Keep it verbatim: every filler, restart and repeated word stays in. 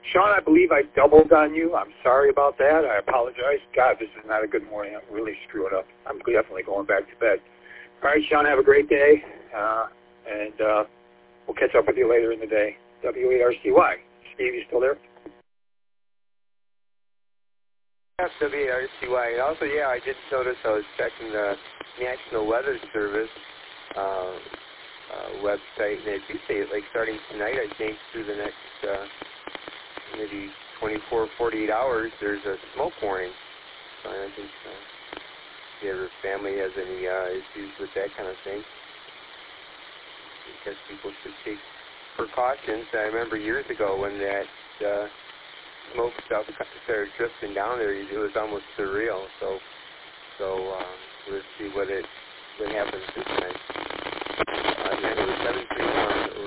Sean, I believe I doubled on you. I'm sorry about that. I apologize. God, this is not a good morning. I'm really screwing up. I'm definitely going back to bed. All right, Sean, have a great day, uh, and uh, we'll catch up with you later in the day. W A R C Y. Steve, you still there? Yes, W A R C Y. And also, yeah, I did notice I was checking the National Weather Service uh, uh, website, and they do say, like, starting tonight, I think, through the next uh, maybe twenty-four, forty-eight hours, there's a smoke warning. So I think uh, if your family has any uh, issues with that kind of thing, I guess people should take precautions. I remember years ago when that uh, smoke stuff started drifting down there, it was almost surreal. So, so uh, let's see what it what happens this time. Uh, again, it was seven three one.